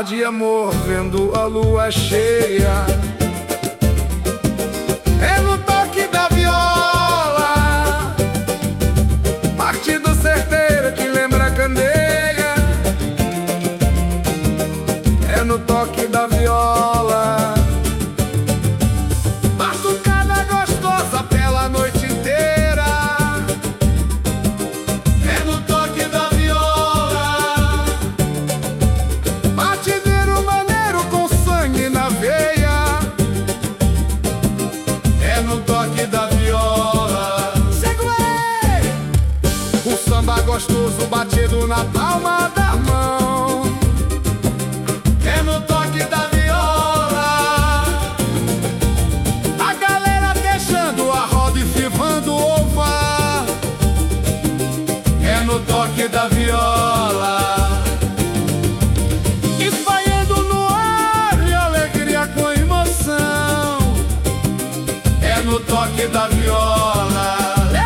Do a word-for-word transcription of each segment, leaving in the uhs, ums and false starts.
Falar de amor vendo a lua cheia, é no toque da viola, partido certeiro que lembra a candeia, é no toque da viola. Batucada gostosa pela noite inteira, é no toque da viola. Batideiro maneiro com sangue na veia, é no toque da viola. Segurei! Um samba gostoso batido na palma da mão, é no toque da viola. A galera deixando a roda e firmando o vá, é no toque da viola. Espalhando no ar e alegria com emoção, é no toque da viola.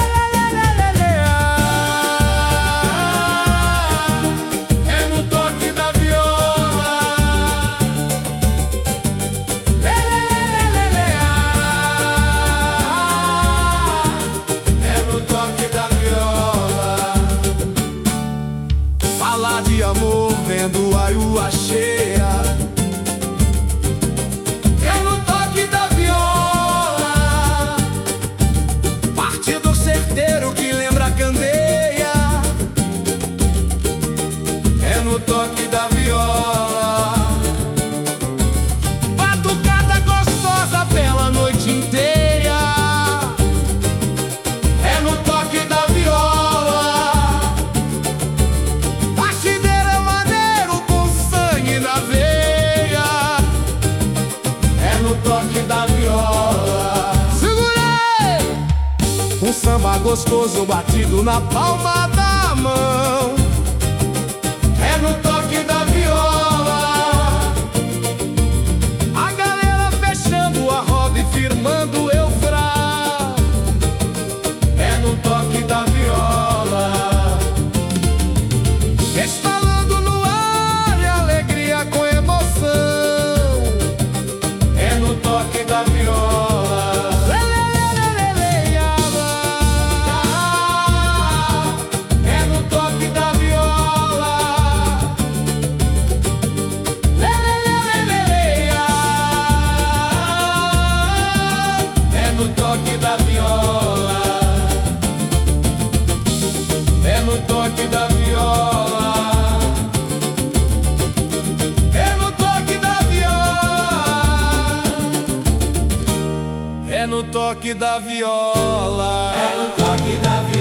É no toque da viola. É no toque da viola. Falar de amor vendo a lua cheia, é no toque da viola. Partido certeiro que lembra a candeia, é no toque da viola. Batucada gostosa pela noite inteira, é no toque da viola. Batideira maneiro com sangue na veia, é no toque da viola. Segurei! Um samba gostoso batido na palma da mão, é no toque da viola. A galera fechando a roda e firmando eu frá, é no toque da viola. Estalando no ar e alegria com emoção, é no toque da viola. É no toque da viola. É no toque da viola. É no toque da viola. É no toque da viola. É no toque da viola. É no toque da viola.